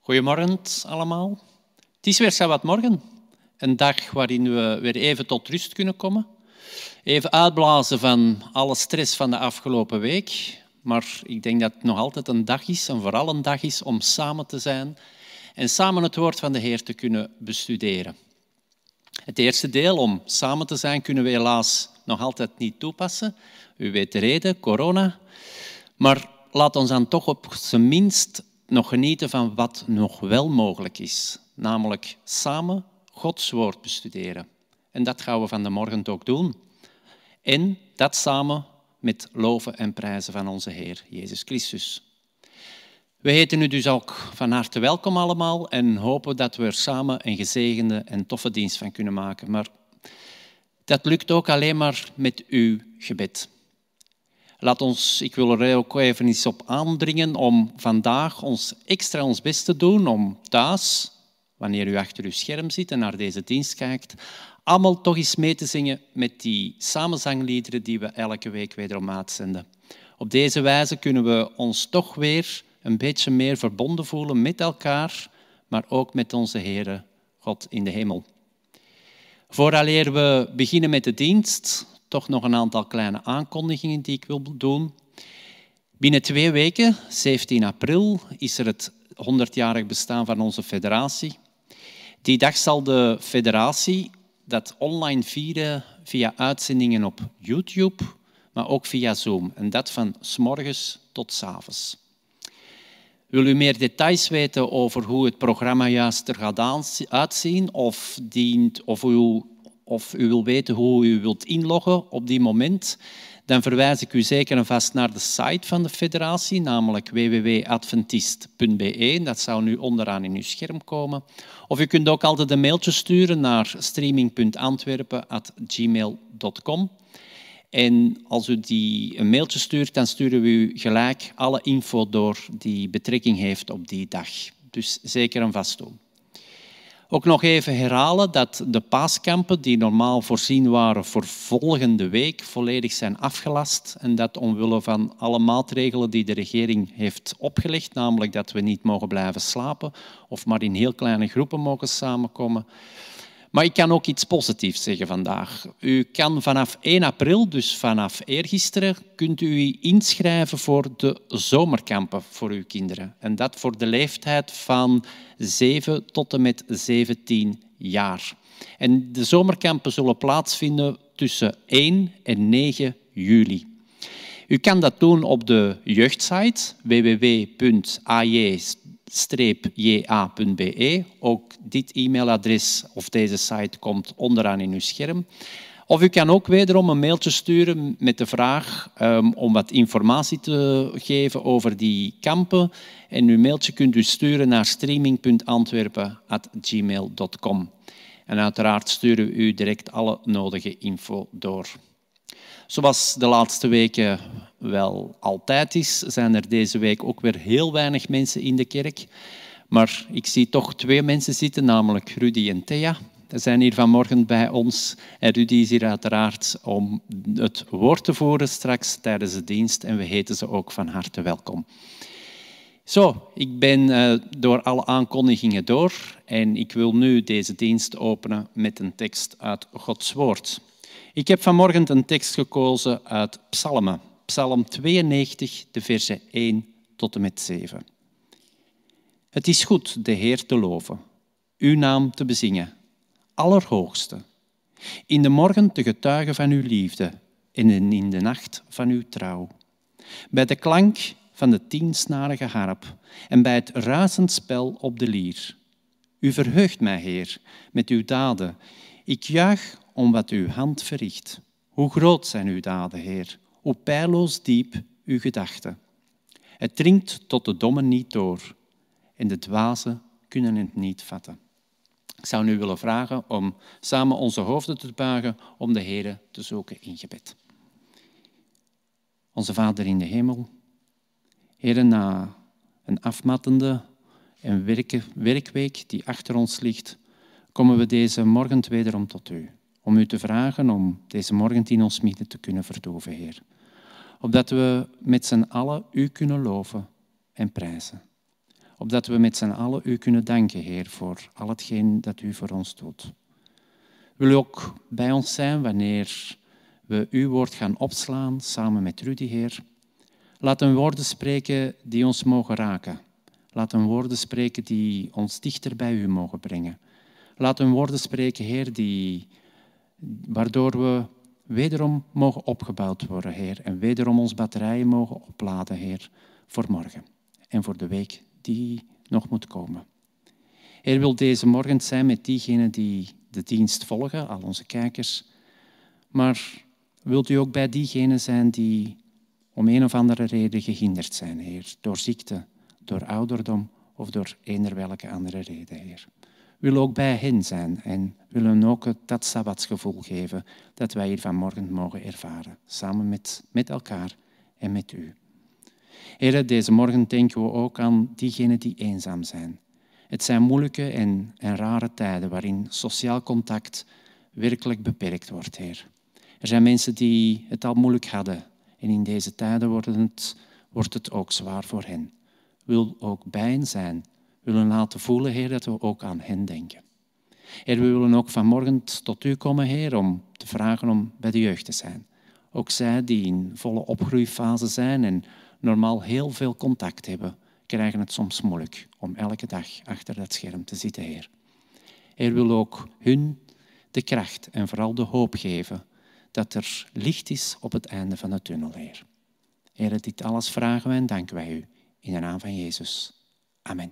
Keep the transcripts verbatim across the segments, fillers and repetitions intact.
Goedemorgen allemaal. Het is weer Sabbatmorgen, een dag waarin we weer even tot rust kunnen komen. Even uitblazen van alle stress van de afgelopen week. Maar ik denk dat het nog altijd een dag is, en vooral een dag is om samen te zijn en samen het woord van de Heer te kunnen bestuderen. Het eerste deel, om samen te zijn, kunnen we helaas nog altijd niet toepassen. U weet de reden, corona. Maar laat ons dan toch op zijn minst nog genieten van wat nog wel mogelijk is. Namelijk samen Gods woord bestuderen. En dat gaan we van de morgen ook doen. En dat samen met loven en prijzen van onze Heer Jezus Christus. We heten u dus ook van harte welkom allemaal en hopen dat we er samen een gezegende en toffe dienst van kunnen maken. Maar dat lukt ook alleen maar met uw gebed. Laat ons, ik wil er ook even eens op aandringen om vandaag ons extra ons best te doen om thuis, wanneer u achter uw scherm zit en naar deze dienst kijkt, allemaal toch eens mee te zingen met die samenzangliederen die we elke week wederom uitzenden. Op deze wijze kunnen we ons toch weer een beetje meer verbonden voelen met elkaar, maar ook met onze Heere God in de hemel. Vooraleer we beginnen met de dienst, toch nog een aantal kleine aankondigingen die ik wil doen. Binnen twee weken, zeventien april, is er het honderdjarig bestaan van onze federatie. Die dag zal de federatie dat online vieren via uitzendingen op YouTube, maar ook via Zoom. En dat van 's morgens tot 's avonds. Wil u meer details weten over hoe het programma juist er gaat uitzien, of, dient, of, u, of u wil weten hoe u wilt inloggen op die moment, dan verwijs ik u zeker en vast naar de site van de federatie, namelijk w w w punt adventist punt b e. Dat zou nu onderaan in uw scherm komen. Of u kunt ook altijd een mailtje sturen naar streaming punt antwerpen apenstaartje gmail punt com. En als u die een mailtje stuurt, dan sturen we u gelijk alle info door die betrekking heeft op die dag. Dus zeker en vast doen. Ook nog even herhalen dat de paaskampen die normaal voorzien waren voor volgende week volledig zijn afgelast. En dat omwille van alle maatregelen die de regering heeft opgelegd, namelijk dat we niet mogen blijven slapen of maar in heel kleine groepen mogen samenkomen. Maar ik kan ook iets positiefs zeggen vandaag. U kan vanaf één april, dus vanaf eergisteren, kunt u u inschrijven voor de zomerkampen voor uw kinderen. En dat voor de leeftijd van zeven tot en met zeventien jaar. En de zomerkampen zullen plaatsvinden tussen één en negen juli. U kan dat doen op de jeugdsite w w w punt a j j a punt b e. Ook dit e-mailadres of deze site komt onderaan in uw scherm. Of u kan ook wederom een mailtje sturen met de vraag um, om wat informatie te geven over die kampen. En uw mailtje kunt u sturen naar streaming punt antwerpen apenstaartje gmail punt com. En uiteraard sturen we u direct alle nodige info door. Zoals de laatste weken wel altijd is, zijn er deze week ook weer heel weinig mensen in de kerk. Maar ik zie toch twee mensen zitten, namelijk Rudy en Thea. Ze zijn hier vanmorgen bij ons. En Rudy is hier uiteraard om het woord te voeren straks tijdens de dienst. En we heten ze ook van harte welkom. Zo, ik ben uh, door alle aankondigingen door. En ik wil nu deze dienst openen met een tekst uit Gods woord. Ik heb vanmorgen een tekst gekozen uit Psalmen. Psalm tweeënnegentig, de versen één tot en met zeven. Het is goed de Heer te loven, uw naam te bezingen, Allerhoogste. In de morgen te getuigen van uw liefde en in de nacht van uw trouw. Bij de klank van de tiensnarige harp en bij het ruisend spel op de lier. U verheugt mij, Heer, met uw daden. Ik juich om wat uw hand verricht. Hoe groot zijn uw daden, Heer, hoe peilloos diep uw gedachten. Het dringt tot de dommen niet door en de dwazen kunnen het niet vatten. Ik zou nu willen vragen om samen onze hoofden te buigen om de Heere te zoeken in gebed. Onze Vader in de hemel, Heere, na een afmattende en werk, werkweek die achter ons ligt, komen we deze morgen wederom tot u. Om u te vragen om deze morgen in ons midden te kunnen verdoven, Heer. Opdat we met z'n allen u kunnen loven en prijzen. opdat we met z'n allen u kunnen danken, Heer, voor al hetgeen dat u voor ons doet. Wil u ook bij ons zijn wanneer we uw woord gaan opslaan, samen met Rudy, Heer. Laat een woorden spreken die ons mogen raken. Laat een woorden spreken die ons dichter bij u mogen brengen. Laat een woorden spreken, Heer, die, waardoor we wederom mogen opgebouwd worden, Heer. En wederom ons batterijen mogen opladen, Heer, voor morgen. En voor de week die nog moet komen. Heer, wil deze morgen zijn met diegenen die de dienst volgen, al onze kijkers. Maar wilt u ook bij diegenen zijn die om een of andere reden gehinderd zijn, Heer. Door ziekte, door ouderdom of door eender welke andere reden, Heer. Wil ook bij hen zijn en willen ook dat sabbatsgevoel geven dat wij hier vanmorgen mogen ervaren. Samen met, met elkaar en met u. Heer, deze morgen denken we ook aan diegenen die eenzaam zijn. Het zijn moeilijke en, en rare tijden waarin sociaal contact werkelijk beperkt wordt, Heer. Er zijn mensen die het al moeilijk hadden en in deze tijden wordt het, wordt het ook zwaar voor hen. Wil ook bij hen zijn, willen laten voelen, Heer, dat we ook aan hen denken. Heer, we willen ook vanmorgen tot u komen, Heer, om te vragen om bij de jeugd te zijn. Ook zij die in volle opgroeifase zijn en normaal heel veel contact hebben, krijgen het soms moeilijk om elke dag achter dat scherm te zitten, Heer. Heer, wil ook hun de kracht en vooral de hoop geven dat er licht is op het einde van de tunnel, Heer. Heer, dit alles vragen wij en danken wij u in de naam van Jezus. Amen.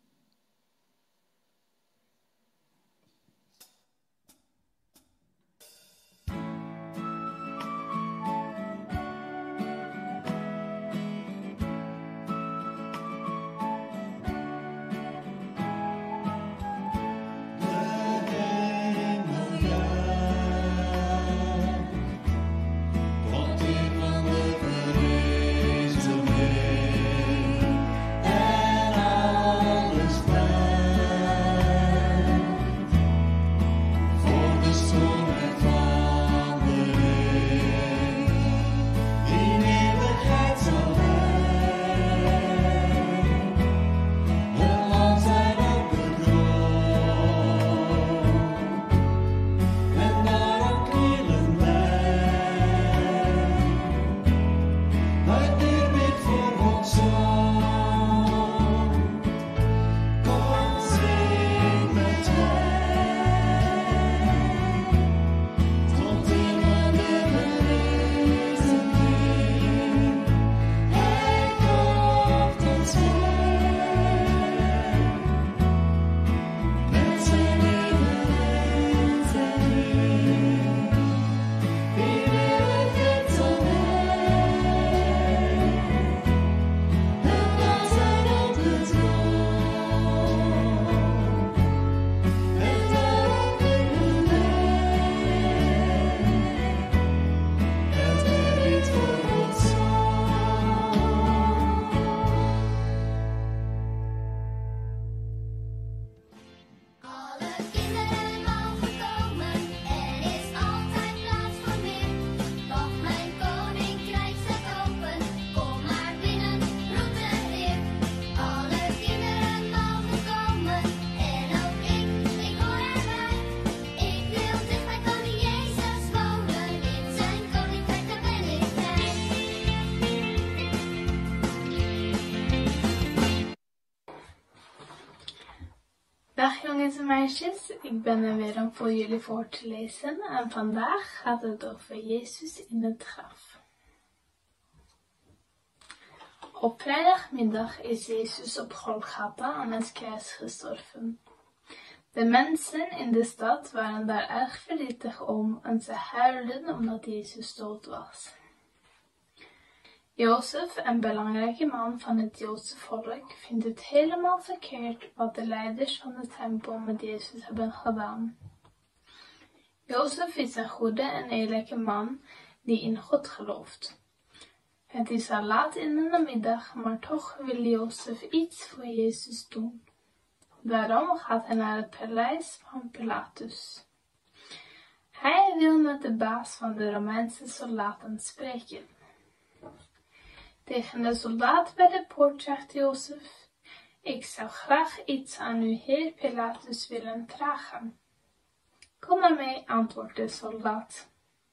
Dag jongens en meisjes, ik ben er weer om voor jullie voor te lezen en vandaag gaat het over Jezus in het graf. Op vrijdagmiddag is Jezus op Golgotha aan het kruis gestorven. De mensen in de stad waren daar erg verdrietig om en ze huilden omdat Jezus dood was. Jozef, een belangrijke man van het Joodse volk, vindt het helemaal verkeerd wat de leiders van de tempel met Jezus hebben gedaan. Jozef is een goede en eerlijke man die in God gelooft. Het is al laat in de namiddag, maar toch wil Jozef iets voor Jezus doen. Daarom gaat hij naar het paleis van Pilatus. Hij wil met de baas van de Romeinse soldaten spreken. Tegen de soldaat bij de poort zegt Jozef: Ik zou graag iets aan uw heer Pilatus willen vragen. Kom maar mee, antwoordt de soldaat.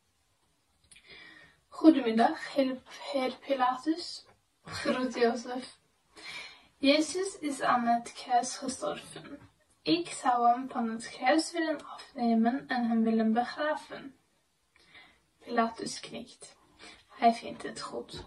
Goedemiddag, heer Pilatus, groet Jozef. Jezus is aan het kruis gestorven. Ik zou hem van het kruis willen afnemen en hem willen begraven. Pilatus knikt. Hij vindt het goed.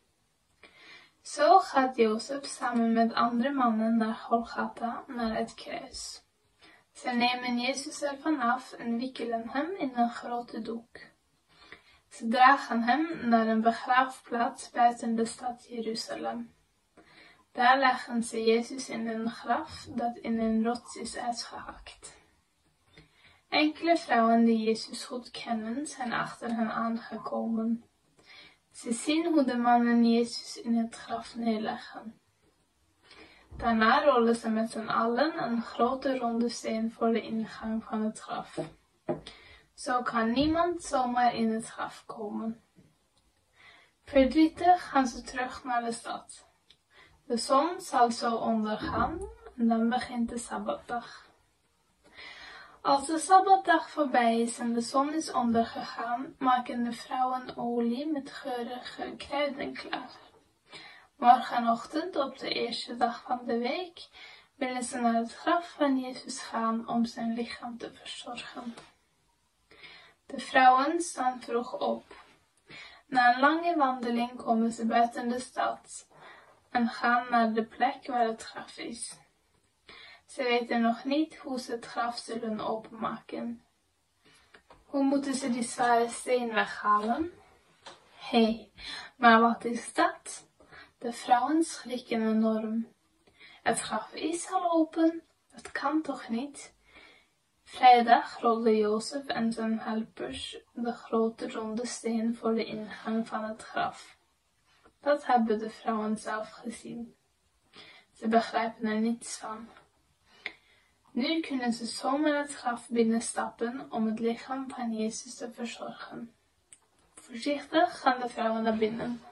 Zo gaat Jozef samen met andere mannen naar Golgotha, naar het kruis. Ze nemen Jezus ervan af en wikkelen hem in een grote doek. Ze dragen hem naar een begraafplaats buiten de stad Jeruzalem. Daar leggen ze Jezus in een graf dat in een rots is uitgehakt. Enkele vrouwen die Jezus goed kennen, zijn achter hen aangekomen. Ze zien hoe de mannen Jezus in het graf neerleggen. Daarna rollen ze met z'n allen een grote ronde steen voor de ingang van het graf. Zo kan niemand zomaar in het graf komen. Verdrietig gaan ze terug naar de stad. De zon zal zo ondergaan en dan begint de Sabbatdag. Als de Sabbatdag voorbij is en de zon is ondergegaan, maken de vrouwen olie met geurige kruiden klaar. Morgenochtend, op de eerste dag van de week, willen ze naar het graf van Jezus gaan om zijn lichaam te verzorgen. De vrouwen staan vroeg op. Na een lange wandeling komen ze buiten de stad en gaan naar de plek waar het graf is. Ze weten nog niet hoe ze het graf zullen openmaken. Hoe moeten ze die zware steen weghalen? Hé, hey, maar wat is dat? De vrouwen schrikken enorm. Het graf is al open, dat kan toch niet? Vrijdag rolden Jozef en zijn helpers de grote ronde steen voor de ingang van het graf. Dat hebben de vrouwen zelf gezien. Ze begrijpen er niets van. Nu kunnen ze zomaar het graf binnenstappen om het lichaam van Jezus te verzorgen. Voorzichtig gaan de vrouwen naar binnen.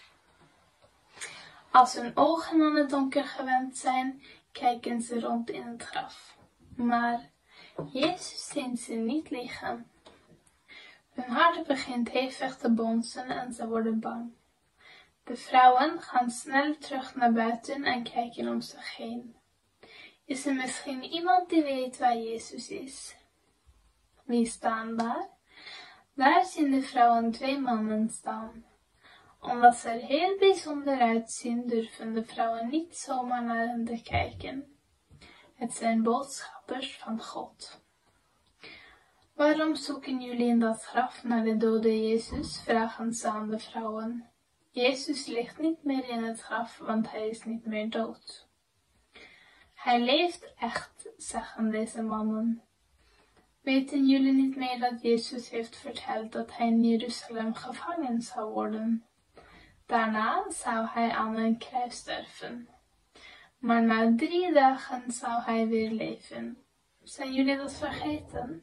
Als hun ogen aan het donker gewend zijn, kijken ze rond in het graf. Maar Jezus zien ze niet liggen. Hun hart begint hevig te bonzen en ze worden bang. De vrouwen gaan snel terug naar buiten en kijken om zich heen. Is er misschien iemand die weet waar Jezus is? Wie staan daar? Daar zien de vrouwen twee mannen staan. Omdat ze er heel bijzonder uitzien, durven de vrouwen niet zomaar naar hen te kijken. Het zijn boodschappers van God. Waarom zoeken jullie in dat graf naar de dode Jezus? Vragen ze aan de vrouwen. Jezus ligt niet meer in het graf, want hij is niet meer dood. Hij leeft echt, zeggen deze mannen. Weten jullie niet meer dat Jezus heeft verteld dat hij in Jeruzalem gevangen zou worden? Daarna zou hij aan een kruis sterven. Maar na drie dagen zou hij weer leven. Zijn jullie dat vergeten?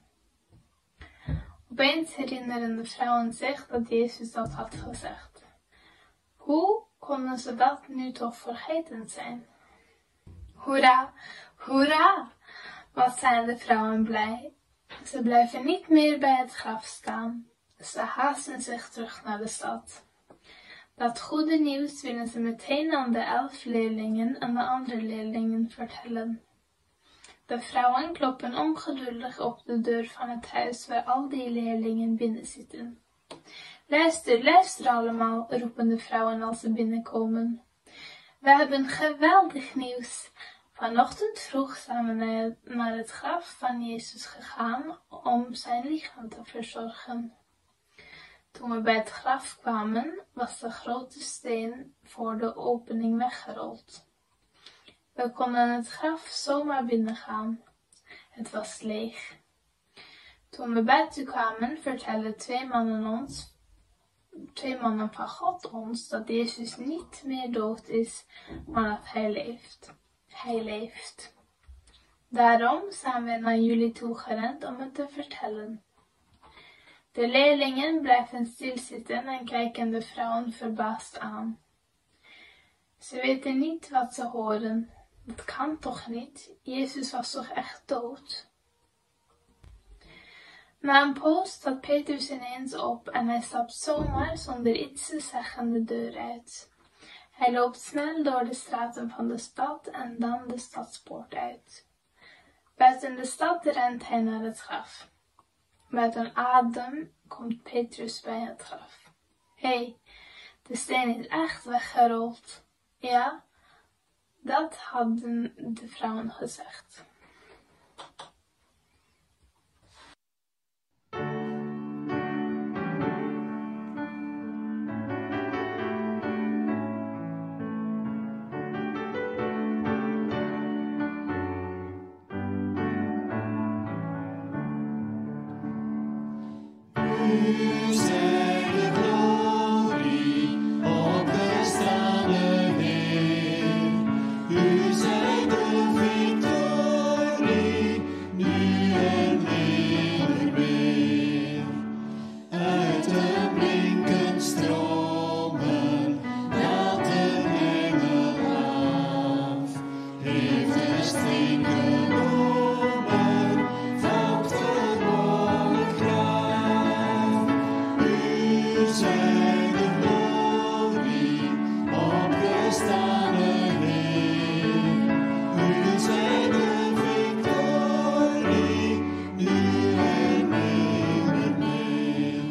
Opeens herinneren de vrouwen zich dat Jezus dat had gezegd. Hoe konden ze dat nu toch vergeten zijn? Hoera, hoera! Wat zijn de vrouwen blij. Ze blijven niet meer bij het graf staan. Ze haasten zich terug naar de stad. Dat goede nieuws willen ze meteen aan de elf leerlingen en de andere leerlingen vertellen. De vrouwen kloppen ongeduldig op de deur van het huis waar al die leerlingen binnen zitten. Luister, luister allemaal, roepen de vrouwen als ze binnenkomen. We hebben geweldig nieuws. Vanochtend vroeg zijn we naar het graf van Jezus gegaan om zijn lichaam te verzorgen. Toen we bij het graf kwamen, was de grote steen voor de opening weggerold. We konden het graf zomaar binnengaan. Het was leeg. Toen we buiten kwamen, vertellen twee mannen ons, twee mannen van God ons, dat Jezus niet meer dood is, maar dat hij leeft. Hij leeft. Daarom zijn we naar jullie toe gerend om het te vertellen. De leerlingen blijven stilzitten en kijken de vrouwen verbaasd aan. Ze weten niet wat ze horen. Dat kan toch niet? Jezus was toch echt dood? Na een poos staat Petrus ineens op en hij stapt zomaar zonder iets te zeggen de deur uit. Hij loopt snel door de straten van de stad en dan de stadspoort uit. Buiten de stad rent hij naar het graf. Met een adem komt Petrus bij het graf. Hé, hey, de steen is echt weggerold. Ja, dat hadden de vrouwen gezegd. U zij de glorie, opgestane Heer. U zij de victorie, nu en eeuwig. Uit de blinken stromen daalt een engel af. Heeft de steen genomen van het verborgen graf. U zij de glorie, opgestane Heer. U zij de victorie, nu en eeuwig meer.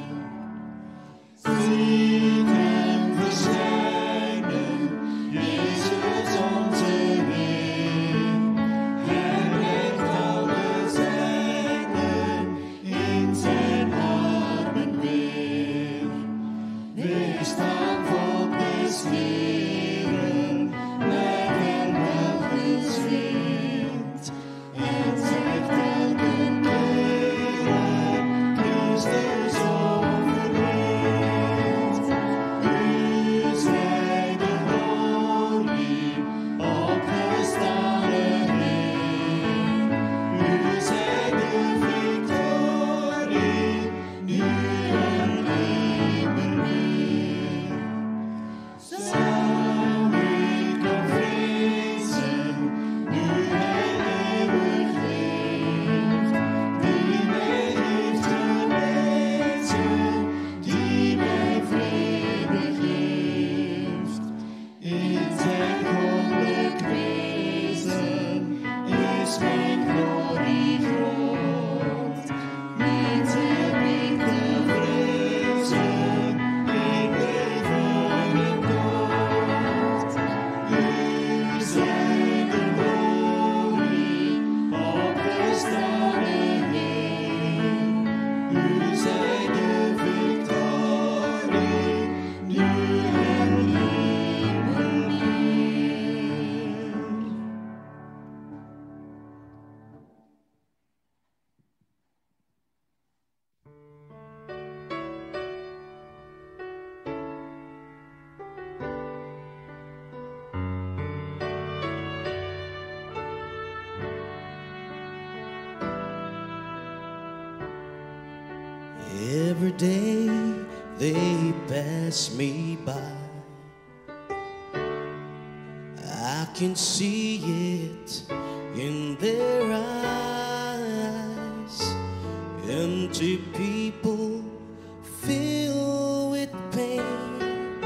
Ziet hem verschijnen, Jezus onze Heer. Hij brengt alle zijnen in zijn armen weer. Wees dan volk des Heeren, blijf er wel gezwind. En zegt elke kere, Christus overwint. U zij de glorie, opgestane Heer. U zij de victorie, nu en eeuwig meer. Zou ik nog vrezen, nu Hij eeuwig leeft, die mij heeft genezen, die mij vrede geeft. In zijn goddelijk wezen is mijn glorie groot. Niet heb ik te vrezen, ik leven in dood. U zij de glorie, opgestane Heer. U zij de victorie, nu en eeuwig meer. Every day they pass me by. I can see it in their eyes. Empty people filled with pain,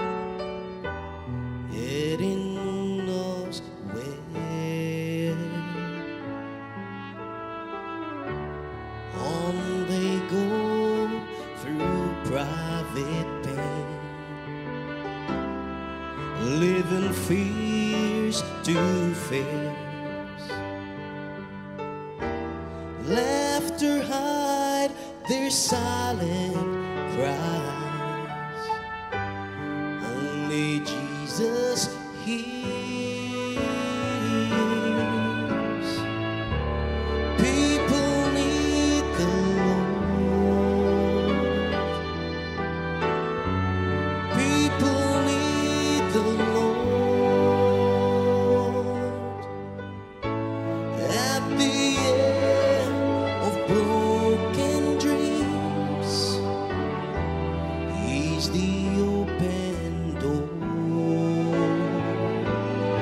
heading who knows where. On they go through private pain, living fears to face. Laughter hide their silent cries. Only Jesus hears. People need the Lord. People need the Lord. At the end of broken dreams, He's the open door.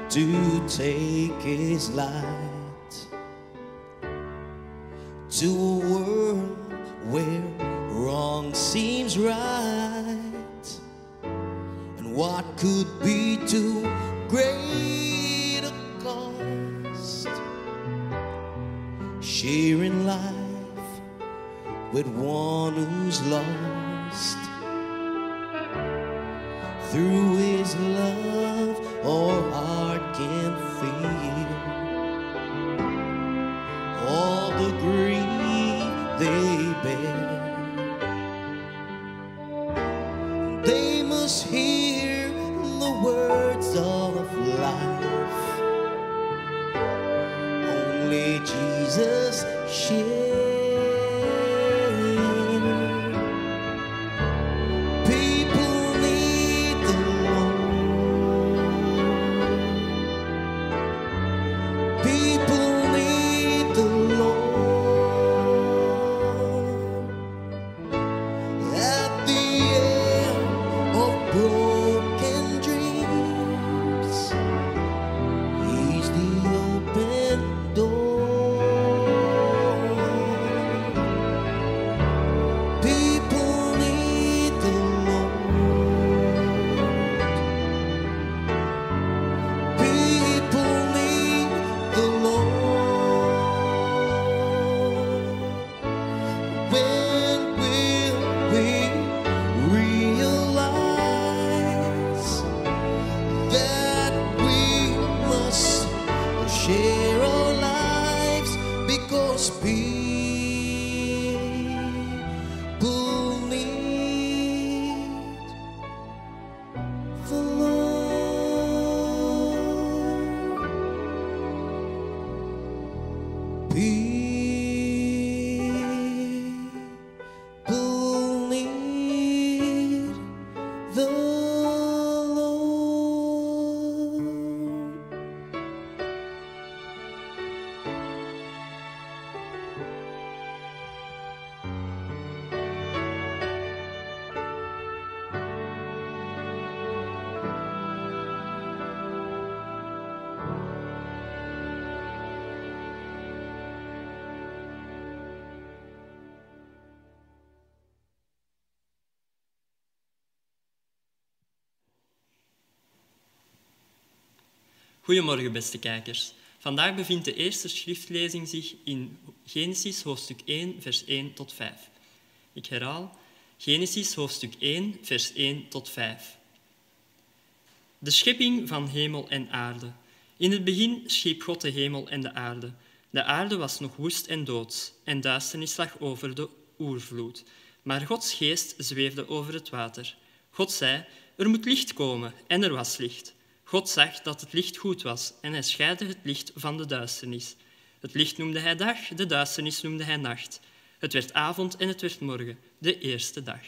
to take his light to a world where wrong seems right, and what could be too great a cost, sharing life with one who's lost. Through his love our heart can feel all the grief they bear. They must hear the words of life only Jesus shared. Goedemorgen, beste kijkers. Vandaag bevindt de eerste schriftlezing zich in Genesis hoofdstuk één, vers één tot vijf. Ik herhaal, Genesis hoofdstuk één, vers één tot vijf. De schepping van hemel en aarde. In het begin schiep God de hemel en de aarde. De aarde was nog woest en doods, en duisternis lag over de oervloed. Maar Gods geest zweefde over het water. God zei, er moet licht komen, en er was licht. God zag dat het licht goed was en hij scheidde het licht van de duisternis. Het licht noemde hij dag, de duisternis noemde hij nacht. Het werd avond en het werd morgen, de eerste dag.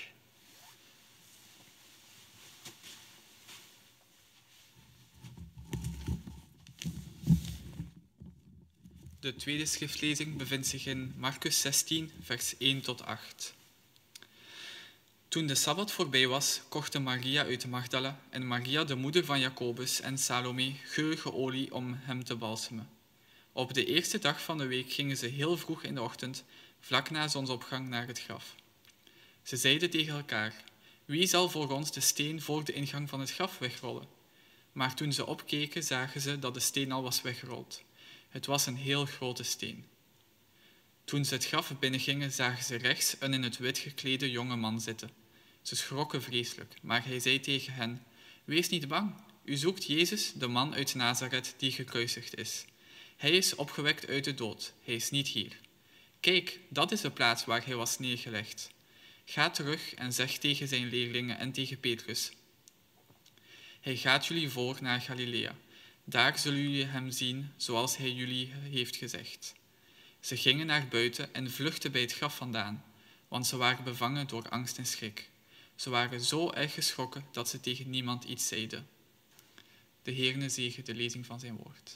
De tweede schriftlezing bevindt zich in Marcus zestien, vers één tot acht. Toen de Sabbat voorbij was, kochten Maria uit Magdala en Maria, de moeder van Jacobus, en Salome geurige olie om hem te balsemen. Op de eerste dag van de week gingen ze heel vroeg in de ochtend, vlak na zonsopgang, naar het graf. Ze zeiden tegen elkaar, wie zal voor ons de steen voor de ingang van het graf wegrollen? Maar toen ze opkeken, zagen ze dat de steen al was weggerold. Het was een heel grote steen. Toen ze het graf binnengingen, zagen ze rechts een in het wit geklede jonge man zitten. Ze schrokken vreselijk, maar hij zei tegen hen, wees niet bang, u zoekt Jezus, de man uit Nazareth die gekruisigd is. Hij is opgewekt uit de dood, hij is niet hier. Kijk, dat is de plaats waar hij was neergelegd. Ga terug en zeg tegen zijn leerlingen en tegen Petrus. Hij gaat jullie voor naar Galilea. Daar zullen jullie hem zien, zoals hij jullie heeft gezegd. Ze gingen naar buiten en vluchtten bij het graf vandaan, want ze waren bevangen door angst en schrik. Ze waren zo erg geschrokken dat ze tegen niemand iets zeiden. De Heere zegen de lezing van zijn woord.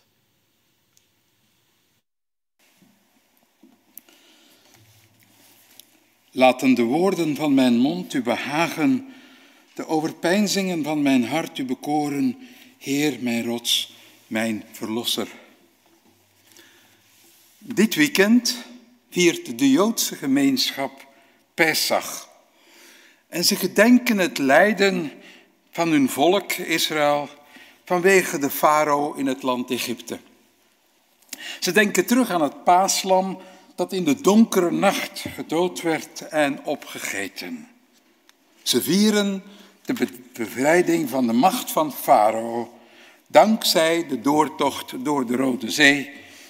Laten de woorden van mijn mond u behagen, de overpeinzingen van mijn hart u bekoren, Heer, mijn rots, mijn verlosser. Dit weekend viert de Joodse gemeenschap Pesach. En ze gedenken het lijden van hun volk Israël vanwege de farao in het land Egypte. Ze denken terug aan het paaslam dat in de donkere nacht gedood werd en opgegeten. Ze vieren de bevrijding van de macht van farao dankzij de doortocht door de Rode Zee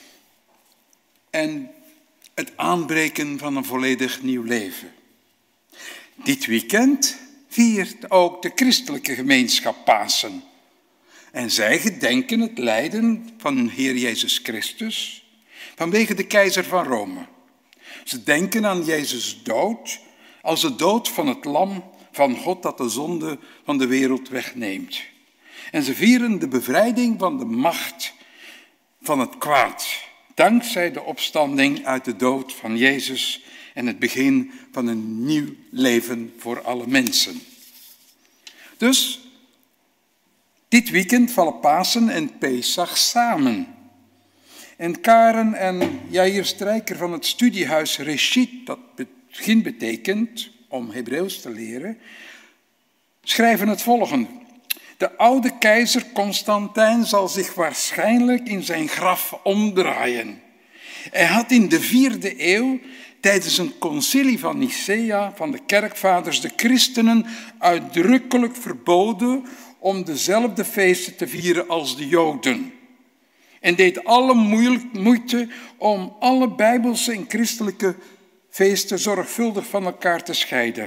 en het aanbreken van een volledig nieuw leven. Dit weekend viert ook de christelijke gemeenschap Pasen. En zij gedenken het lijden van Heer Jezus Christus vanwege de keizer van Rome. Ze denken aan Jezus' dood als de dood van het lam van God dat de zonde van de wereld wegneemt. En ze vieren de bevrijding van de macht van het kwaad, dankzij de opstanding uit de dood van Jezus en het begin van een nieuw leven voor alle mensen. Dus dit weekend vallen Pasen en Pesach samen. En Karen en Jair Strijker van het studiehuis Reshit, dat begin betekent om Hebreeuws te leren, schrijven het volgende. De oude keizer Constantijn zal zich waarschijnlijk in zijn graf omdraaien. Hij had in de vierde eeuw tijdens een concilie van Nicea van de kerkvaders de christenen uitdrukkelijk verboden om dezelfde feesten te vieren als de Joden. En deed alle moeite om alle bijbelse en christelijke feesten zorgvuldig van elkaar te scheiden.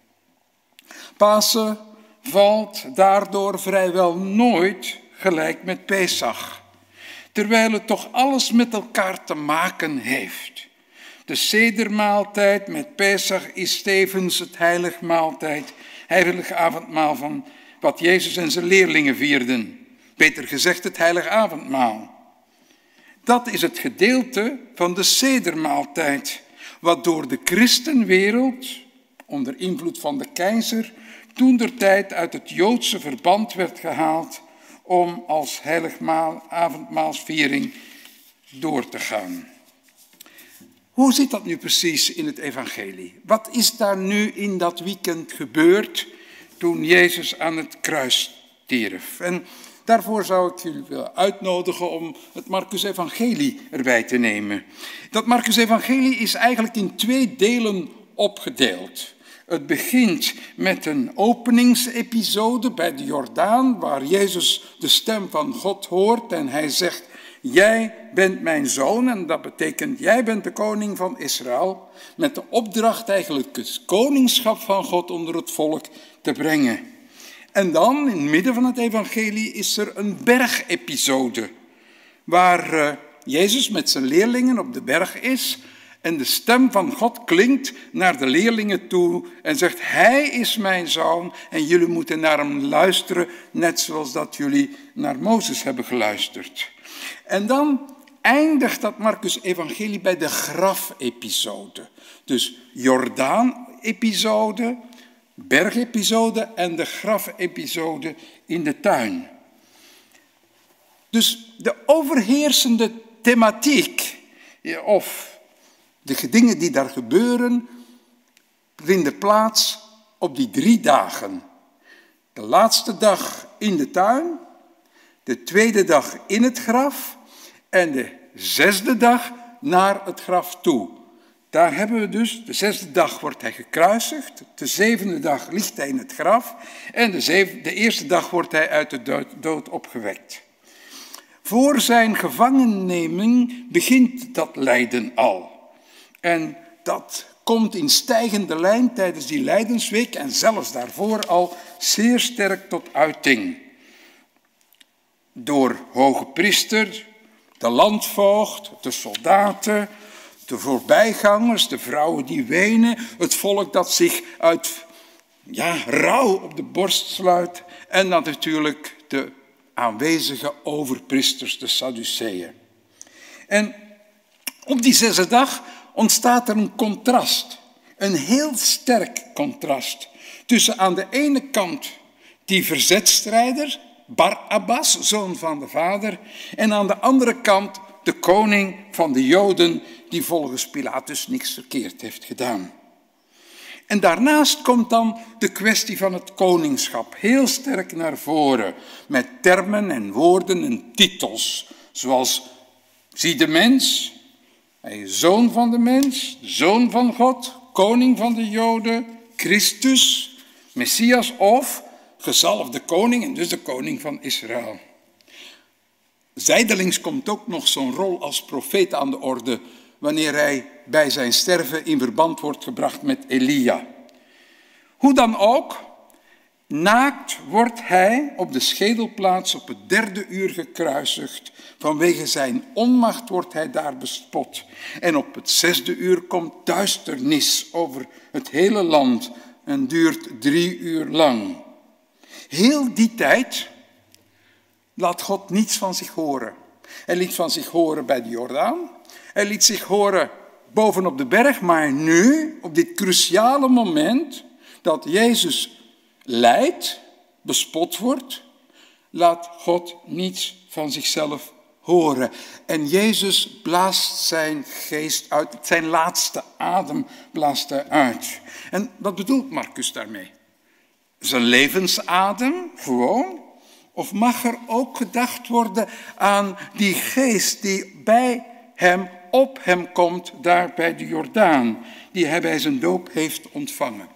Pasen valt daardoor vrijwel nooit gelijk met Pesach, terwijl het toch alles met elkaar te maken heeft. De sedermaaltijd met Pesach is tevens het heilige maaltijd, heilige avondmaal van wat Jezus en zijn leerlingen vierden. Beter gezegd het heilige avondmaal. Dat is het gedeelte van de sedermaaltijd, wat door de christenwereld, onder invloed van de keizer, toentertijd uit het Joodse verband werd gehaald om als heilig maal, avondmaalsviering door te gaan. Hoe zit dat nu precies in het evangelie? Wat is daar nu in dat weekend gebeurd toen Jezus aan het kruis stierf? En daarvoor zou ik jullie willen uitnodigen om het Marcus-evangelie erbij te nemen. Dat Marcus-evangelie is eigenlijk in twee delen opgedeeld. Het begint met een openingsepisode bij de Jordaan, waar Jezus de stem van God hoort en hij zegt: jij bent mijn zoon, en dat betekent jij bent de koning van Israël, met de opdracht eigenlijk het koningschap van God onder het volk te brengen. En dan, in het midden van het evangelie, is er een bergepisode, waar uh, Jezus met zijn leerlingen op de berg is en de stem van God klinkt naar de leerlingen toe en zegt: hij is mijn zoon en jullie moeten naar hem luisteren, net zoals dat jullie naar Mozes hebben geluisterd. En dan eindigt dat Marcus-evangelie bij de grafepisode. Dus Jordaan-episode, bergepisode en de grafepisode in de tuin. Dus de overheersende thematiek, of de dingen die daar gebeuren, vinden plaats op die drie dagen. De laatste dag in de tuin, de tweede dag in het graf en de zesde dag naar het graf toe. Daar hebben we dus, de zesde dag wordt hij gekruisigd, de zevende dag ligt hij in het graf en de, zeven, de eerste dag wordt hij uit de dood, dood opgewekt. Voor zijn gevangenneming begint dat lijden al. En dat komt in stijgende lijn tijdens die lijdensweek en zelfs daarvoor al zeer sterk tot uiting. Door hoge priester, de landvoogd, de soldaten, de voorbijgangers, de vrouwen die wenen, het volk dat zich uit ja, rouw op de borst sluit en dan natuurlijk de aanwezige overpriesters, de Sadduceeën. En op die zesde dag ontstaat er een contrast, een heel sterk contrast, tussen aan de ene kant die verzetstrijder, Barabbas, zoon van de vader. En aan de andere kant de koning van de Joden, die volgens Pilatus niks verkeerd heeft gedaan. En daarnaast komt dan de kwestie van het koningschap heel sterk naar voren. Met termen en woorden en titels. Zoals, zie de mens, hij is zoon van de mens, zoon van God, koning van de Joden, Christus, Messias of gezalfde koning en dus de koning van Israël. Zijdelings komt ook nog zo'n rol als profeet aan de orde, wanneer hij bij zijn sterven in verband wordt gebracht met Elia. Hoe dan ook, naakt wordt hij op de schedelplaats op het derde uur gekruisigd. Vanwege zijn onmacht wordt hij daar bespot. En op het zesde uur komt duisternis over het hele land en duurt drie uur lang. Heel die tijd laat God niets van zich horen. Hij liet van zich horen bij de Jordaan. Hij liet zich horen bovenop de berg. Maar nu, op dit cruciale moment dat Jezus lijdt, bespot wordt, laat God niets van zichzelf horen. En Jezus blaast zijn geest uit, zijn laatste adem blaast hij uit. En wat bedoelt Marcus daarmee? Zijn levensadem, gewoon? Of mag er ook gedacht worden aan die geest die bij hem, op hem komt, daar bij de Jordaan, die hij bij zijn doop heeft ontvangen?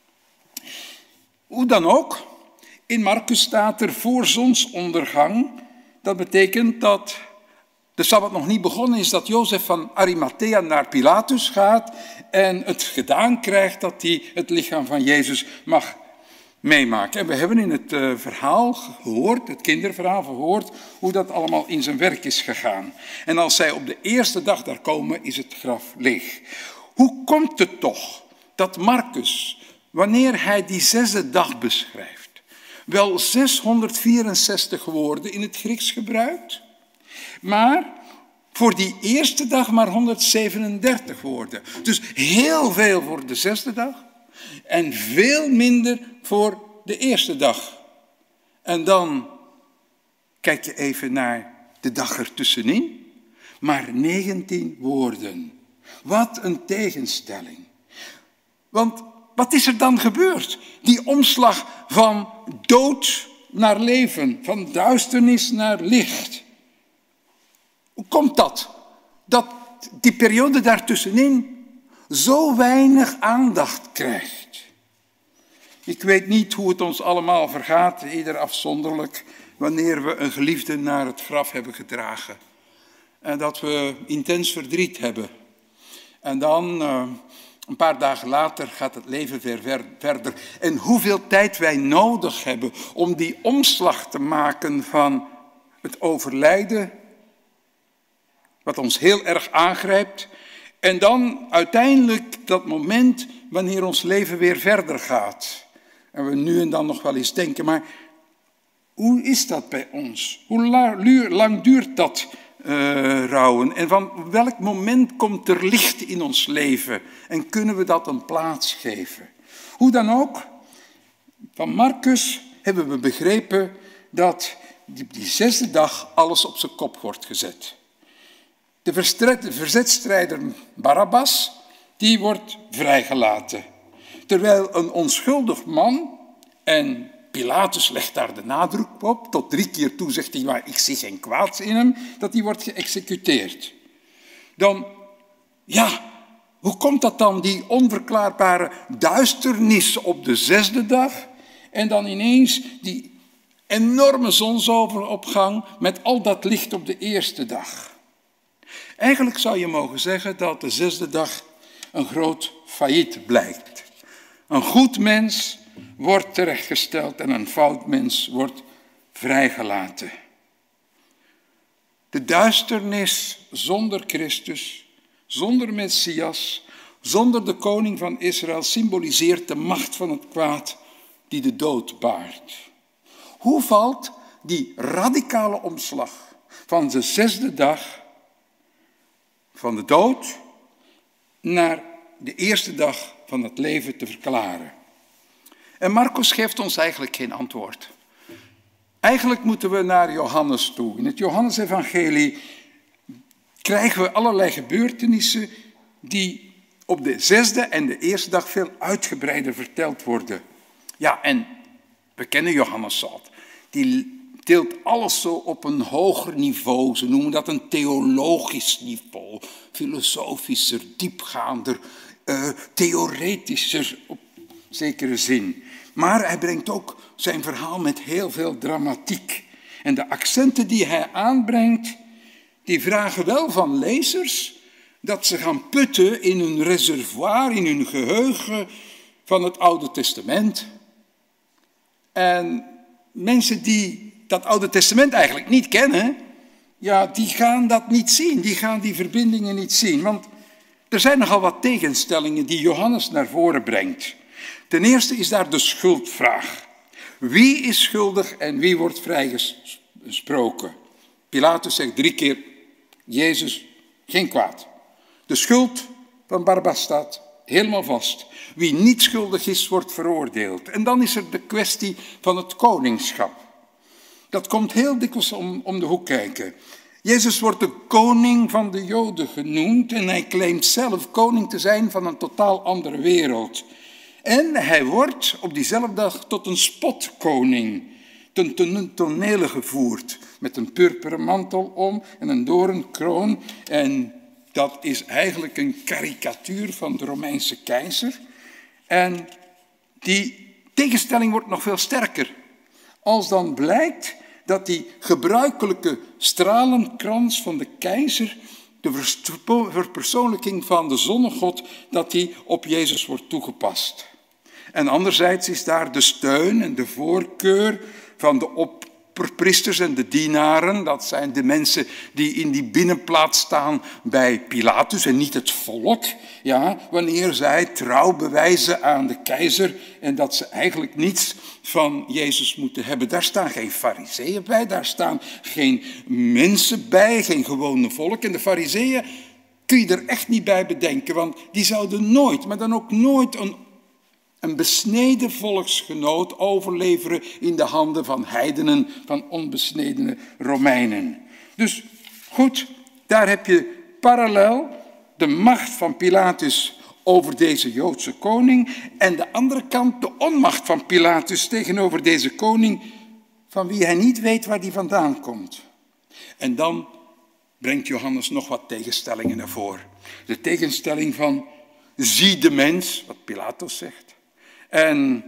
Hoe dan ook, in Marcus staat er voor zonsondergang. Dat betekent dat de Sabbat nog niet begonnen is, dat Jozef van Arimathea naar Pilatus gaat en het gedaan krijgt dat hij het lichaam van Jezus mag meemaken. En we hebben in het uh, verhaal gehoord, het kinderverhaal gehoord, hoe dat allemaal in zijn werk is gegaan. En als zij op de eerste dag daar komen, is het graf leeg. Hoe komt het toch dat Marcus, wanneer hij die zesde dag beschrijft, wel zeshonderdvierenzestig woorden in het Grieks gebruikt, maar voor die eerste dag maar honderdzevenendertig woorden. Dus heel veel voor de zesde dag en veel minder voor de eerste dag. En dan kijk je even naar de dag ertussenin, maar negentien woorden. Wat een tegenstelling. Want wat is er dan gebeurd? Die omslag van dood naar leven, van duisternis naar licht. Hoe komt dat? Dat die periode daartussenin zo weinig aandacht krijgt. Ik weet niet hoe het ons allemaal vergaat, ieder afzonderlijk, wanneer we een geliefde naar het graf hebben gedragen. En dat we intens verdriet hebben. En dan, uh, een paar dagen later, gaat het leven weer verder. En hoeveel tijd wij nodig hebben om die omslag te maken van het overlijden, wat ons heel erg aangrijpt. En dan uiteindelijk dat moment wanneer ons leven weer verder gaat. En we nu en dan nog wel eens denken, maar hoe is dat bij ons? Hoe lang duurt dat uh, rouwen? En van welk moment komt er licht in ons leven? En kunnen we dat een plaats geven? Hoe dan ook, van Marcus hebben we begrepen dat die, die zesde dag alles op zijn kop wordt gezet. De verzetstrijder Barabbas, die wordt vrijgelaten. Terwijl een onschuldig man, en Pilatus legt daar de nadruk op, tot drie keer toe zegt hij, maar ik zie geen kwaads in hem, dat die wordt geëxecuteerd. Dan, ja, hoe komt dat dan, die onverklaarbare duisternis op de zesde dag, en dan ineens die enorme zonsopgang met al dat licht op de eerste dag? Eigenlijk zou je mogen zeggen dat de zesde dag een groot failliet blijkt. Een goed mens wordt terechtgesteld en een fout mens wordt vrijgelaten. De duisternis zonder Christus, zonder Messias, zonder de koning van Israël symboliseert de macht van het kwaad die de dood baart. Hoe valt die radicale omslag van de zesde dag van de dood naar de eerste dag van het leven te verklaren? En Marcus geeft ons eigenlijk geen antwoord. Eigenlijk moeten we naar Johannes toe. In het Johannesevangelie krijgen we allerlei gebeurtenissen die op de zesde en de eerste dag veel uitgebreider verteld worden. Ja, en we kennen Johannes al. Die tilt alles zo op een hoger niveau. Ze noemen dat een theologisch niveau. Filosofischer, diepgaander, uh, theoretischer op zekere zin. Maar hij brengt ook zijn verhaal met heel veel dramatiek. En de accenten die hij aanbrengt, die vragen wel van lezers dat ze gaan putten in hun reservoir, in hun geheugen van het Oude Testament. En mensen die dat Oude Testament eigenlijk niet kennen, ja, die gaan dat niet zien, die gaan die verbindingen niet zien. Want er zijn nogal wat tegenstellingen die Johannes naar voren brengt. Ten eerste is daar de schuldvraag. Wie is schuldig en wie wordt vrijgesproken? Pilatus zegt drie keer, Jezus, geen kwaad. De schuld van Barabbas staat helemaal vast. Wie niet schuldig is, wordt veroordeeld. En dan is er de kwestie van het koningschap. Dat komt heel dikwijls om, om de hoek kijken. Jezus wordt de koning van de Joden genoemd en hij claimt zelf koning te zijn van een totaal andere wereld. En hij wordt op diezelfde dag tot een spotkoning, ten tonele gevoerd, met een purperen mantel om en een doornkroon. En dat is eigenlijk een karikatuur van de Romeinse keizer. En die tegenstelling wordt nog veel sterker. Als dan blijkt dat die gebruikelijke stralenkrans van de keizer, de verpersoonlijking van de zonnegod, dat die op Jezus wordt toegepast. En anderzijds is daar de steun en de voorkeur van de opperpriesters en de dienaren. Dat zijn de mensen die in die binnenplaats staan bij Pilatus en niet het volk. Ja, wanneer zij trouw bewijzen aan de keizer en dat ze eigenlijk niets van Jezus moeten hebben. Daar staan geen fariseeën bij, daar staan geen mensen bij, geen gewone volk. En de fariseeën kun je er echt niet bij bedenken, want die zouden nooit, maar dan ook nooit een Een besneden volksgenoot overleveren in de handen van heidenen, van onbesnedene Romeinen. Dus goed, daar heb je parallel de macht van Pilatus over deze Joodse koning en de andere kant de onmacht van Pilatus tegenover deze koning van wie hij niet weet waar die vandaan komt. En dan brengt Johannes nog wat tegenstellingen naar voren. De tegenstelling van zie de mens, wat Pilatus zegt. En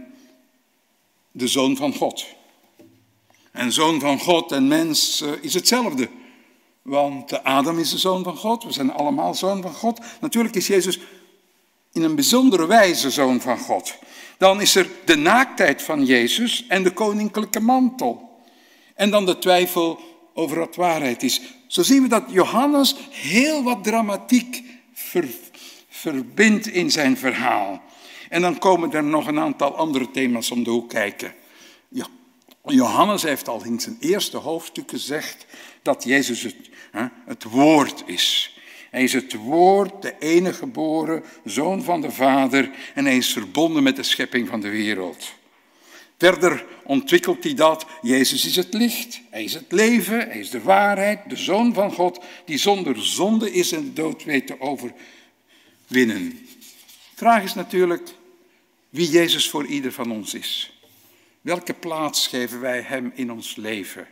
de Zoon van God. En Zoon van God en mens uh, is hetzelfde. Want Adam is de Zoon van God, we zijn allemaal Zoon van God. Natuurlijk is Jezus in een bijzondere wijze Zoon van God. Dan is er de naaktheid van Jezus en de koninklijke mantel. En dan de twijfel over wat waarheid is. Zo zien we dat Johannes heel wat dramatiek ver, verbindt in zijn verhaal. En dan komen er nog een aantal andere thema's om de hoek kijken. Ja, Johannes heeft al in zijn eerste hoofdstuk gezegd dat Jezus het, hè, het woord is. Hij is het woord, de enige geboren Zoon van de Vader en hij is verbonden met de schepping van de wereld. Verder ontwikkelt hij dat, Jezus is het licht, hij is het leven, hij is de waarheid, de Zoon van God die zonder zonde is en de dood weet te overwinnen. De vraag is natuurlijk wie Jezus voor ieder van ons is. Welke plaats geven wij hem in ons leven?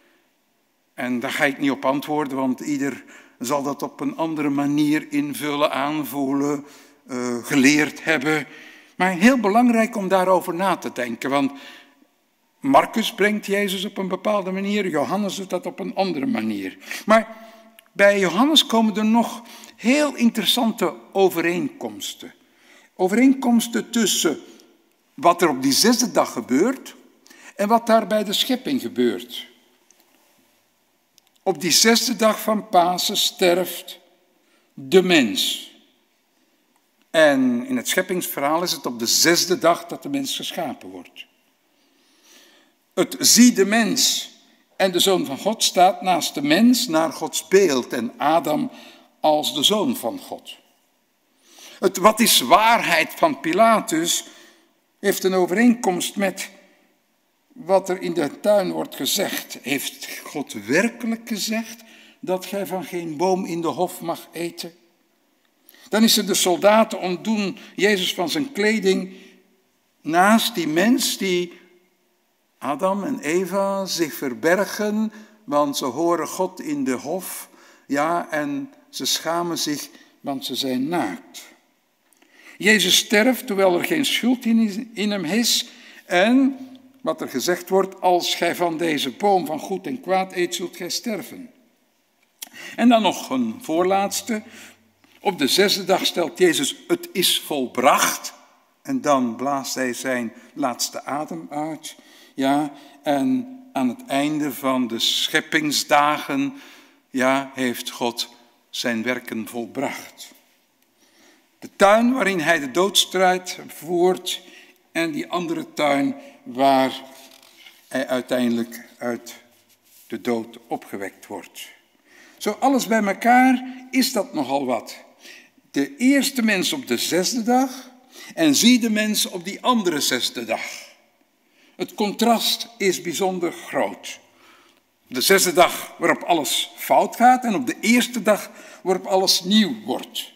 En daar ga ik niet op antwoorden, want ieder zal dat op een andere manier invullen, aanvoelen, uh, geleerd hebben. Maar heel belangrijk om daarover na te denken, want Marcus brengt Jezus op een bepaalde manier, Johannes doet dat op een andere manier. Maar bij Johannes komen er nog heel interessante overeenkomsten. Overeenkomsten tussen wat er op die zesde dag gebeurt en wat daar bij de schepping gebeurt. Op die zesde dag van Pasen sterft de mens. En in het scheppingsverhaal is het op de zesde dag dat de mens geschapen wordt. Het zie de mens en de Zoon van God staat naast de mens naar Gods beeld en Adam als de Zoon van God. Het wat is waarheid van Pilatus heeft een overeenkomst met wat er in de tuin wordt gezegd. Heeft God werkelijk gezegd dat gij van geen boom in de hof mag eten? Dan is er de soldaten ontdoen Jezus van zijn kleding naast die mens die Adam en Eva zich verbergen, want ze horen God in de hof, ja, en ze schamen zich, want ze zijn naakt. Jezus sterft, terwijl er geen schuld in, in hem is, en wat er gezegd wordt, als gij van deze boom van goed en kwaad eet, zult gij sterven. En dan nog een voorlaatste. Op de zesde dag stelt Jezus, het is volbracht. En dan blaast hij zijn laatste adem uit. Ja, en aan het einde van de scheppingsdagen, ja, heeft God zijn werken volbracht. De tuin waarin hij de doodstrijd voert en die andere tuin waar hij uiteindelijk uit de dood opgewekt wordt. Zo alles bij elkaar is dat nogal wat. De eerste mens op de zesde dag en zie de mens op die andere zesde dag. Het contrast is bijzonder groot. De zesde dag waarop alles fout gaat en op de eerste dag waarop alles nieuw wordt.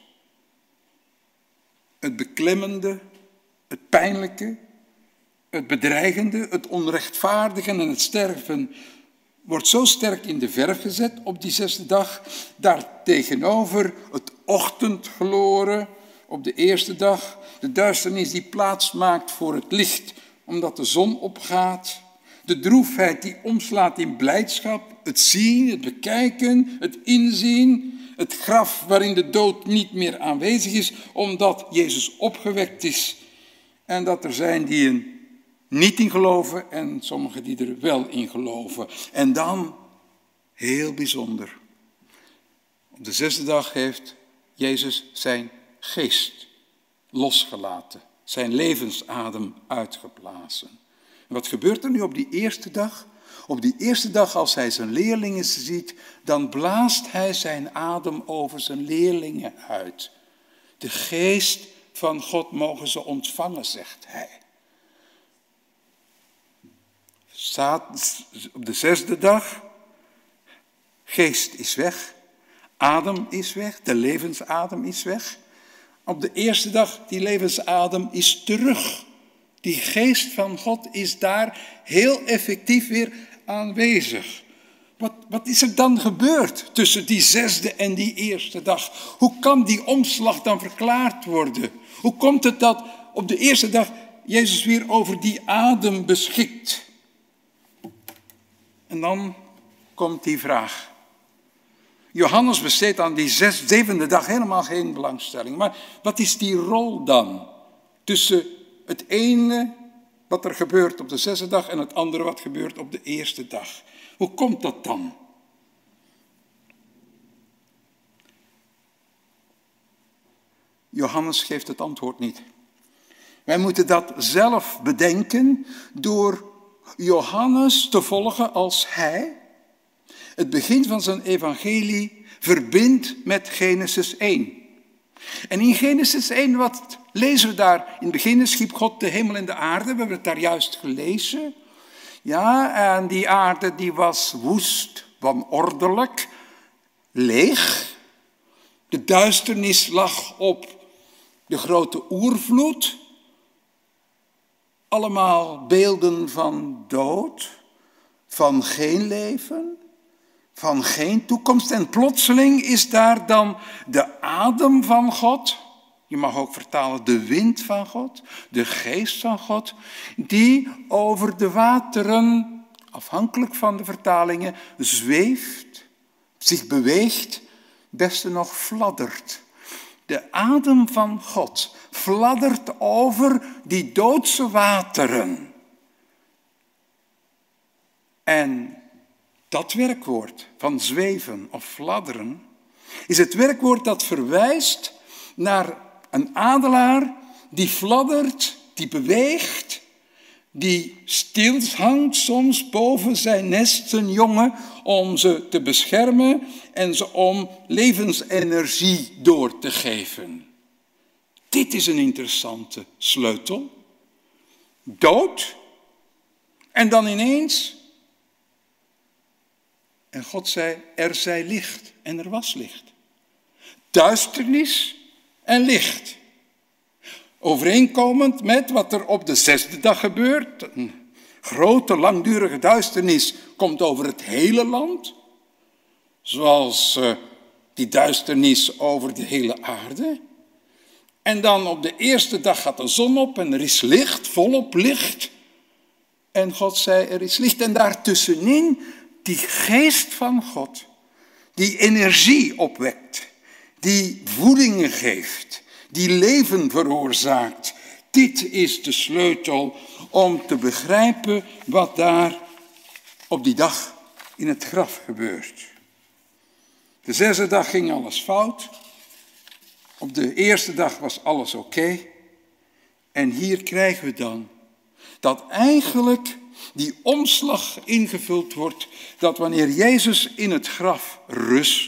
Het beklemmende, het pijnlijke, het bedreigende, het onrechtvaardige en het sterven wordt zo sterk in de verf gezet op die zesde dag. Daartegenover het ochtendgloren op de eerste dag. De duisternis die plaats maakt voor het licht, omdat de zon opgaat. De droefheid die omslaat in blijdschap. Het zien, het bekijken, het inzien. Het graf waarin de dood niet meer aanwezig is, omdat Jezus opgewekt is. En dat er zijn die er niet in geloven en sommigen die er wel in geloven. En dan, heel bijzonder, op de zesde dag heeft Jezus zijn geest losgelaten, zijn levensadem uitgeblazen. En wat gebeurt er nu op die eerste dag? Op die eerste dag, als hij zijn leerlingen ziet, dan blaast hij zijn adem over zijn leerlingen uit. De geest van God mogen ze ontvangen, zegt hij. Op de zesde dag, geest is weg, adem is weg, de levensadem is weg. Op de eerste dag, die levensadem is terug. Die geest van God is daar heel effectief weer aanwezig. Wat, wat is er dan gebeurd tussen die zesde en die eerste dag? Hoe kan die omslag dan verklaard worden? Hoe komt het dat op de eerste dag Jezus weer over die adem beschikt? En dan komt die vraag. Johannes besteedt aan die zes, zevende dag helemaal geen belangstelling. Maar wat is die rol dan tussen het ene wat er gebeurt op de zesde dag en het andere wat gebeurt op de eerste dag? Hoe komt dat dan? Johannes geeft het antwoord niet. Wij moeten dat zelf bedenken door Johannes te volgen als hij het begin van zijn evangelie verbindt met Genesis één. En in Genesis één, wat lezen we daar? In het begin schiep God de hemel en de aarde. We hebben het daar juist gelezen. Ja, en die aarde die was woest, wanordelijk, leeg. De duisternis lag op de grote oervloed. Allemaal beelden van dood, van geen leven, van geen toekomst. En plotseling is daar dan de adem van God. Je mag ook vertalen de wind van God, de geest van God, die over de wateren, afhankelijk van de vertalingen, zweeft, zich beweegt, beste nog fladdert. De adem van God fladdert over die doodse wateren. En dat werkwoord van zweven of fladderen is het werkwoord dat verwijst naar een adelaar die fladdert, die beweegt, die stilhangt soms boven zijn nest, zijn jongen, om ze te beschermen en ze om levensenergie door te geven. Dit is een interessante sleutel. Dood En dan ineens, en God zei, er zij licht. En er was licht. Duisternis en licht. Overeenkomend met wat er op de zesde dag gebeurt. Een grote, langdurige duisternis komt over het hele land. Zoals uh, die duisternis over de hele aarde. En dan op de eerste dag gaat de zon op en er is licht, volop licht. En God zei, er is licht. En daartussenin die geest van God, die energie opwekt, die voedingen geeft, die leven veroorzaakt. Dit is de sleutel om te begrijpen wat daar op die dag in het graf gebeurt. De zesde dag ging alles fout. Op de eerste dag was alles oké. Okay. En hier krijgen we dan dat eigenlijk die omslag ingevuld wordt, dat wanneer Jezus in het graf rust,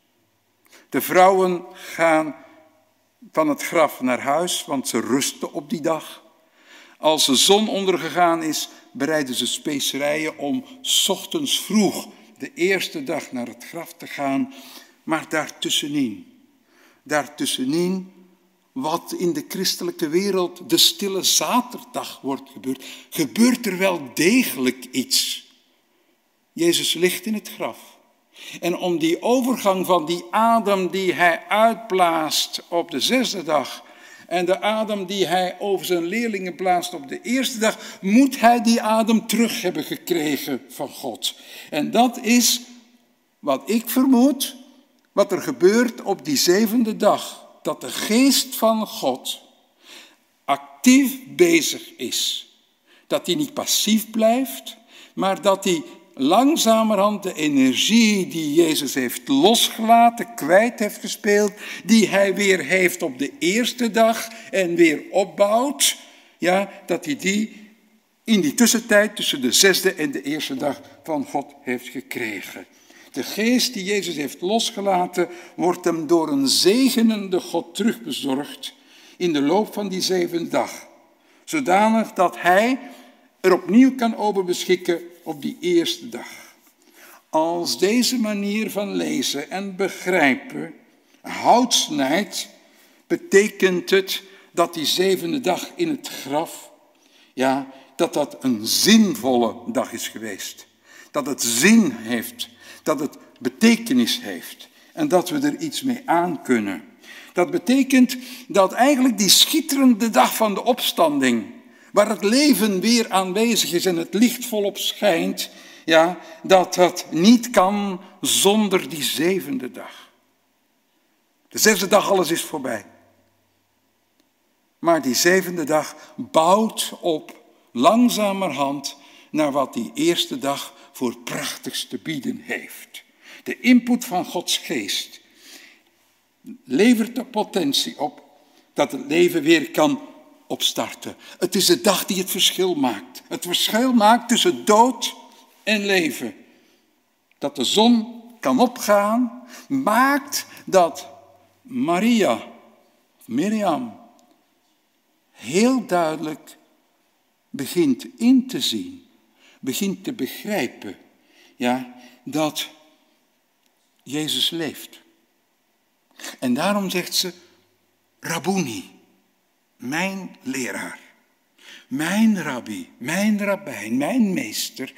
de vrouwen gaan van het graf naar huis, want ze rusten op die dag. Als de zon ondergegaan is, bereiden ze specerijen om 's ochtends vroeg de eerste dag naar het graf te gaan. Maar daartussenin, daartussenin, wat in de christelijke wereld de stille zaterdag wordt gebeurd, gebeurt er wel degelijk iets. Jezus ligt in het graf. En om die overgang van die adem die hij uitblaast op de zesde dag en de adem die hij over zijn leerlingen blaast op de eerste dag, moet hij die adem terug hebben gekregen van God. En dat is wat ik vermoed, wat er gebeurt op die zevende dag. Dat de geest van God actief bezig is. Dat hij niet passief blijft, maar dat hij langzamerhand de energie die Jezus heeft losgelaten, kwijt heeft gespeeld, die hij weer heeft op de eerste dag en weer opbouwt, ja, dat hij die in die tussentijd tussen de zesde en de eerste dag van God heeft gekregen. De geest die Jezus heeft losgelaten, wordt hem door een zegenende God terugbezorgd in de loop van die zevende dag. Zodanig dat hij er opnieuw kan over beschikken op die eerste dag. Als deze manier van lezen en begrijpen hout snijdt, betekent het dat die zevende dag in het graf, ja, dat dat een zinvolle dag is geweest. Dat het zin heeft. Dat het betekenis heeft en dat we er iets mee aan kunnen. Dat betekent dat eigenlijk die schitterende dag van de opstanding, waar het leven weer aanwezig is en het licht volop schijnt, ja, dat dat niet kan zonder die zevende dag. De zesde dag, alles is voorbij. Maar die zevende dag bouwt op langzamerhand naar wat die eerste dag voor prachtigs te bieden heeft. De input van Gods geest levert de potentie op dat het leven weer kan opstarten. Het is de dag die het verschil maakt. Het verschil maakt tussen dood en leven. Dat de zon kan opgaan, maakt dat Maria, Miriam, heel duidelijk begint in te zien, begint te begrijpen, ja, dat Jezus leeft. En daarom zegt ze, Rabboni, mijn leraar, mijn rabbi, mijn rabbijn, mijn meester.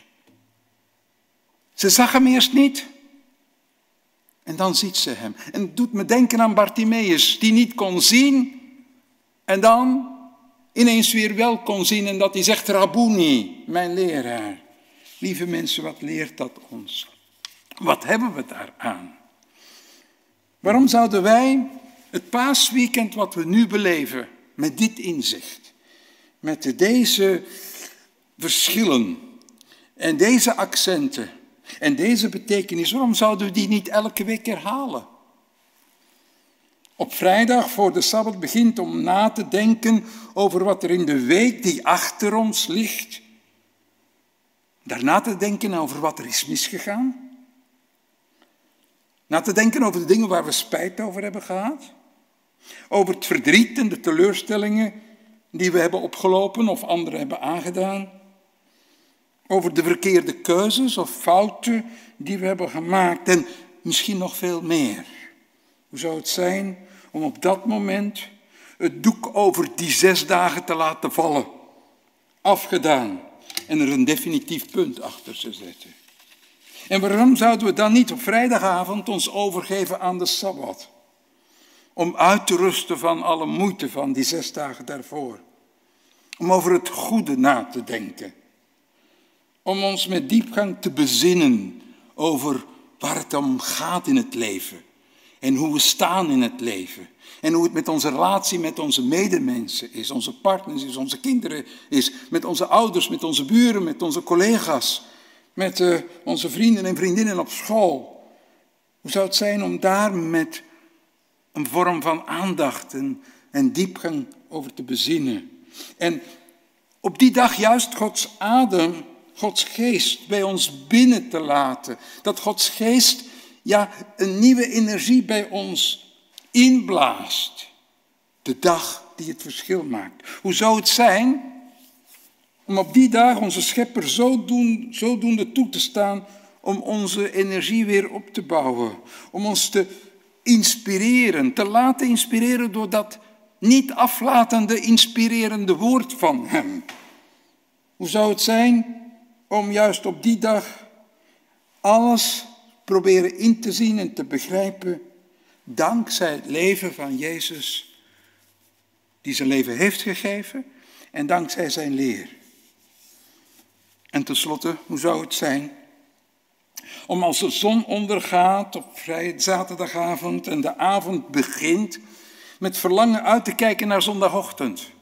Ze zag hem eerst niet en dan ziet ze hem. En het doet me denken aan Bartimaeus, die niet kon zien en dan ineens weer wel kon zien en dat hij zegt, Rabboni, mijn leraar. Lieve mensen, wat leert dat ons? Wat hebben we daaraan? Waarom zouden wij het paasweekend wat we nu beleven, met dit inzicht, met deze verschillen en deze accenten en deze betekenis, waarom zouden we die niet elke week herhalen? Op vrijdag voor de Sabbat begint om na te denken over wat er in de week die achter ons ligt. Daarna te denken over wat er is misgegaan. Na te denken over de dingen waar we spijt over hebben gehad. Over het verdriet en de teleurstellingen die we hebben opgelopen of anderen hebben aangedaan. over de verkeerde keuzes of fouten die we hebben gemaakt en misschien nog veel meer. Hoe zou het zijn om op dat moment het doek over die zes dagen te laten vallen, afgedaan en er een definitief punt achter te zetten? En waarom zouden we dan niet op vrijdagavond ons overgeven aan de Sabbat? Om uit te rusten van alle moeite van die zes dagen daarvoor. Om over het goede na te denken. Om ons met diepgang te bezinnen over waar het om gaat in het leven. En hoe we staan in het leven. En hoe het met onze relatie met onze medemensen is. Onze partners is, onze kinderen is. Met onze ouders, met onze buren, met onze collega's. Met uh, onze vrienden en vriendinnen op school. Hoe zou het zijn om daar met een vorm van aandacht en, en diepgang over te bezinnen. En op die dag juist Gods adem, Gods geest bij ons binnen te laten. Dat Gods geest ja, een nieuwe energie bij ons inblaast. De dag die het verschil maakt. Hoe zou het zijn om op die dag onze schepper zodoende, zodoende toe te staan om onze energie weer op te bouwen. Om ons te inspireren, te laten inspireren door dat niet aflatende, inspirerende woord van hem. Hoe zou het zijn om juist op die dag alles proberen in te zien en te begrijpen, dankzij het leven van Jezus, die zijn leven heeft gegeven, en dankzij zijn leer. En tenslotte, hoe zou het zijn om als de zon ondergaat op vrije zaterdagavond en de avond begint, met verlangen uit te kijken naar zondagochtend.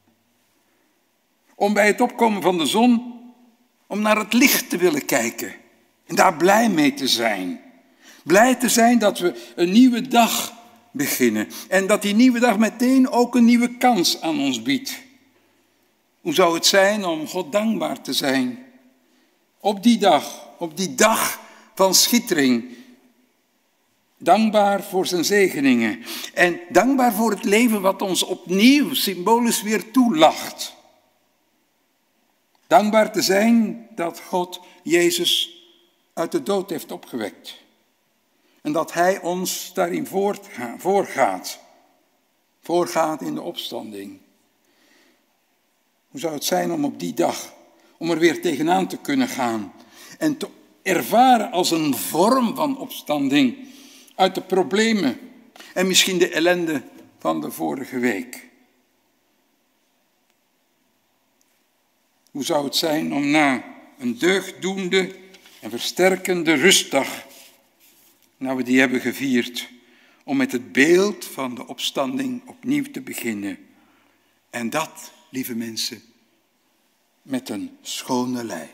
Om bij het opkomen van de zon, om naar het licht te willen kijken en daar blij mee te zijn. Blij te zijn dat we een nieuwe dag beginnen en dat die nieuwe dag meteen ook een nieuwe kans aan ons biedt. Hoe zou het zijn om God dankbaar te zijn op die dag, op die dag van schittering. Dankbaar voor zijn zegeningen en dankbaar voor het leven wat ons opnieuw symbolisch weer toelacht. Dankbaar te zijn dat God Jezus uit de dood heeft opgewekt. En dat hij ons daarin voorgaat. Voorgaat in de opstanding. Hoe zou het zijn om op die dag, om er weer tegenaan te kunnen gaan. En te ervaren als een vorm van opstanding uit de problemen en misschien de ellende van de vorige week. Hoe zou het zijn om na een deugddoende en versterkende rustdag, nou we die hebben gevierd, om met het beeld van de opstanding opnieuw te beginnen. En dat, lieve mensen, met een schone lei.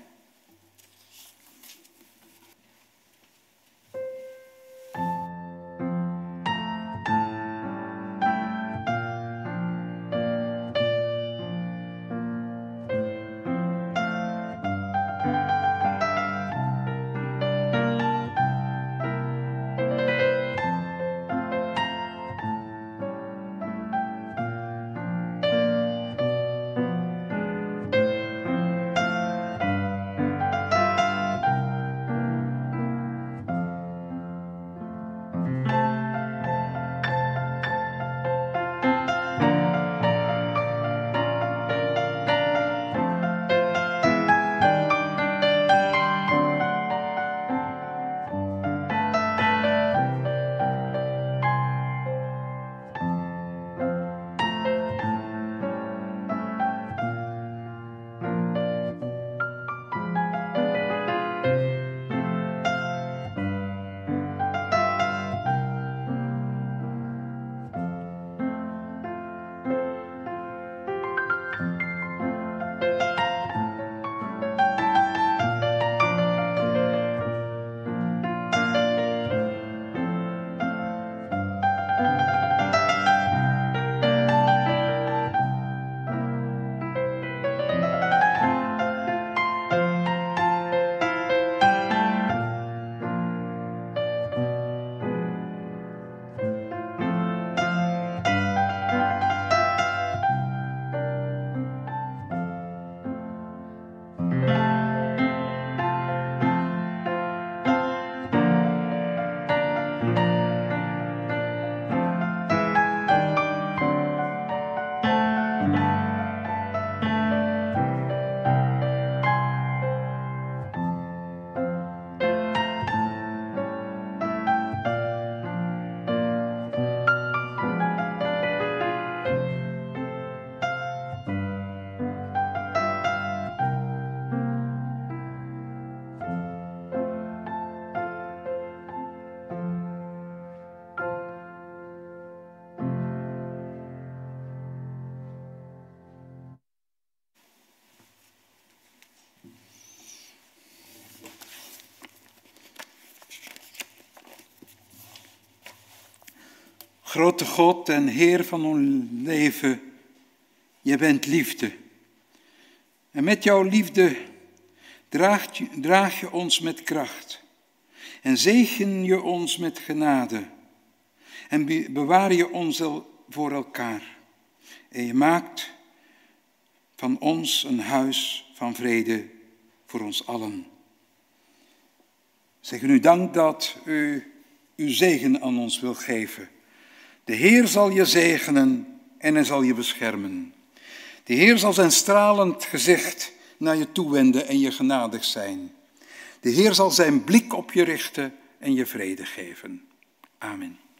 Grote God en Heer van ons leven, je bent liefde. En met jouw liefde draag je, draag je ons met kracht. En zegen je ons met genade. En be, bewaar je ons voor elkaar. En je maakt van ons een huis van vrede voor ons allen. Zeg u dank dat u uw zegen aan ons wil geven. De Heer zal je zegenen en hij zal je beschermen. De Heer zal zijn stralend gezicht naar je toewenden en je genadig zijn. De Heer zal zijn blik op je richten en je vrede geven. Amen.